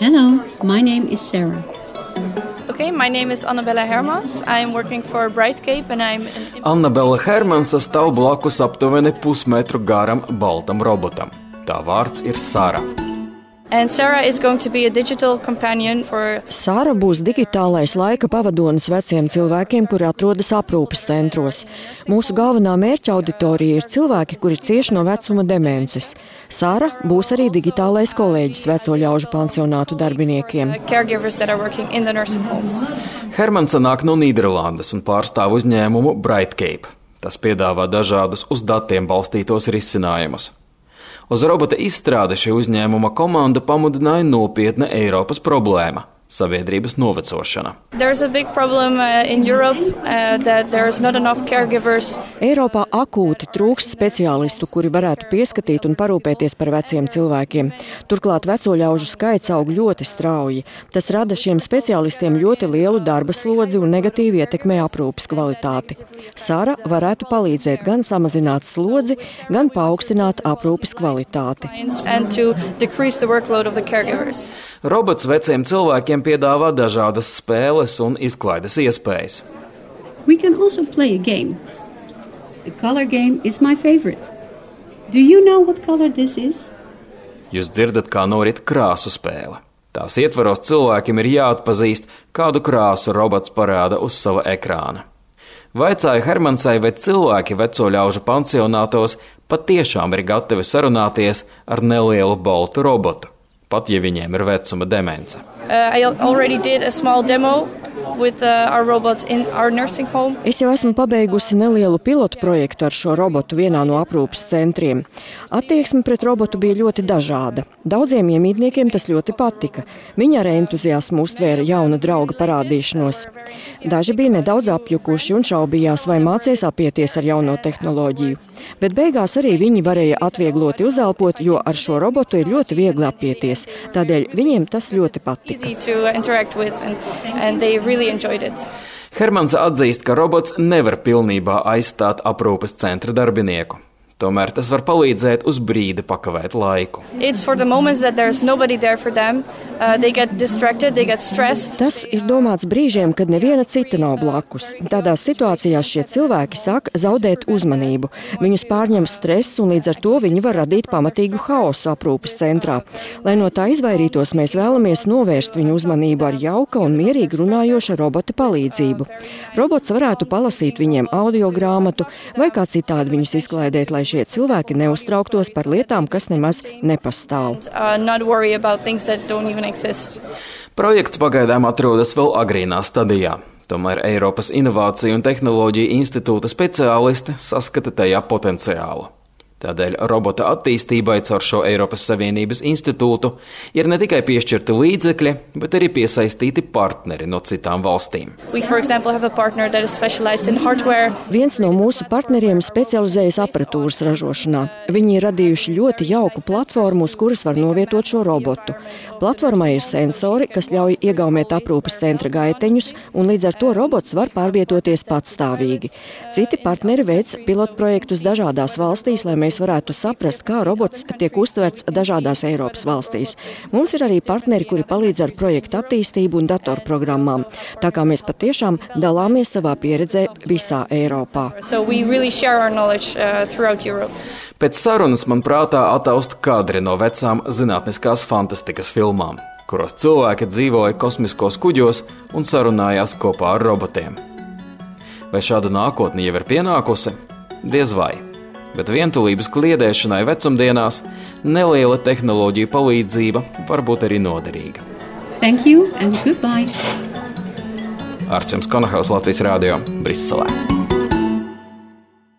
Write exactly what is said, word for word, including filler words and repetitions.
Hello, my name is Sarah. Okay, my name is Annabella Hermans. I'm working for Brightcape and I'm an... Annabella Hermansa stāv blakus aptuveni pusmetru garam baltam robotam. Tā vārds ir Sara. And Sarah is going to be a digital companion for... Sara būs digitālais laika pavadonis veciem cilvēkiem, kuri atrodas aprūpes centros. Mūsu galvenā mērķa auditorija ir cilvēki, kuri cieš no vecuma demences. Sara būs arī digitālais kolēģis veco ļaužu pansionātu darbiniekiem. Caregivers that are working in the nursing homes. Hermansa nāk no Nīderlandes un pārstāv uzņēmumu Brightcape. Tas piedāvā dažādus uz datiem balstītos risinājumus. Uz robota izstrāde šī uzņēmuma komanda pamudināja nopietna Eiropas problēma – sabiedrības novecošana. There's a big problem uh, in Europe uh, that there's not enough caregivers. Eiropā akūti trūkst speciālistu, kuri varētu pieskatīt un parūpēties par veciem cilvēkiem. Turklāt veco ļaužu skaits aug ļoti strauji. Tas rada šiem speciālistiem ļoti lielu darba slodzi un negatīvi ietekmē aprūpes kvalitāti. Sara varētu palīdzēt gan samazināt slodzi, gan paaugstināt aprūpes kvalitāti. And to decrease the workload of the caregivers. Robots veciem cilvēkiem piedāvā dažādas spēles un izklaides iespējas. We can also play a game. The color game is my favorite. Do you know what color this is? Jūs dzirdat, kā norit krāsu spēle. Tās ietvaros cilvēkiem ir jāatpazīst, kādu krāsu robots parāda uz sava ekrāna. Vaicāja Hermansai, vai cilvēki veco ļaužu pansionātos patiešām ir gatavi sarunāties ar nelielu baltu robotu, pat ja viņiem ir vecuma demence. Uh, I already did a small demo with uh, our robots in our nursing home. Es jau esmu pabeigusi nelielu pilotu projektu ar šo robotu vienā no aprūpes centriem. Attieksme pret robotu bija ļoti dažāda. Daudziem iemītniekiem tas ļoti patika. Viņi ar entuziasmu uztvēra jauna drauga parādīšanos. Daži bija nedaudz apjukuši un šaubījās, vai mācies apieties ar jauno tehnoloģiju. Bet beigās arī viņi varēja atviegloti uzelpot, jo ar šo robotu ir ļoti viegli apieties. Tādēļ viņiem tas ļoti patika. Hermans atzīst, ka robots nevar pilnībā aizstāt aprūpes centra darbinieku. Tomēr tas var palīdzēt uz brīdi pakavēt laiku. Uh, they get distracted, they get stressed. Tas ir domāts brīžiem, kad neviena cita nav blakus. Tādās situācijās šie cilvēki sāk zaudēt uzmanību. Viņus pārņem stress un līdz ar to viņi var radīt pamatīgu haosu aprūpes centrā. Lai no tā izvairītos, mēs vēlamies novērst viņu uzmanību ar jauka un mierīgi runājoša robota palīdzību. Robots varētu palasīt viņiem audio grāmatu vai kā citādi viņus izklaidēt, lai šie cilvēki neuztrauktos par lietām, kas nemaz nepastāv. Uh, not worry about things that don't even exist. Projekts pagaidām atrodas vēl agrīnā stadijā. Tomēr Eiropas Inovāciju un Tehnoloģiju institūta speciālisti saskata tajā potenciālu. Tādēļ robota attīstībai caur šo Eiropas Savienības institūtu ir ne tikai piešķirti līdzekļi, bet arī piesaistīti partneri no citām valstīm. We, for example, have a partner that is specialized in hardware. Viens no mūsu partneriem specializējas aparatūras ražošanā. Viņi ir radījuši ļoti jauku platformu, uz kuras var novietot šo robotu. Platformā ir sensori, kas ļauj iegaumēt aprūpes centra gaiteņus, un līdz ar to robots var pārvietoties patstāvīgi. Citi partneri veic pilotprojektus dažādās valstīs, lai mēs varētu saprast, kā robots tiek uztverts dažādās Eiropas valstīs. Mums ir arī partneri, kuri palīdz ar projektu attīstību un datorprogrammām. Tā kā mēs patiešām dalāmies savā pieredzē visā Eiropā. So we really share our knowledge uh, throughout Europe. Pēc sarunas man prātā ataust kadri no vecām zinātniskās fantastikas filmām, kuros cilvēki dzīvoja kosmiskos kuģos un sarunājās kopā ar robotiem. Vai šāda nākotne jau ir pienākusi? Diez vai. Bet vientulības kliedēšanai vecumdienās neliela tehnoloģija palīdzība var būt arī noderīga. Thank you and goodbye. Arčuns Konahaus, Latvijas Rādio, Briselē.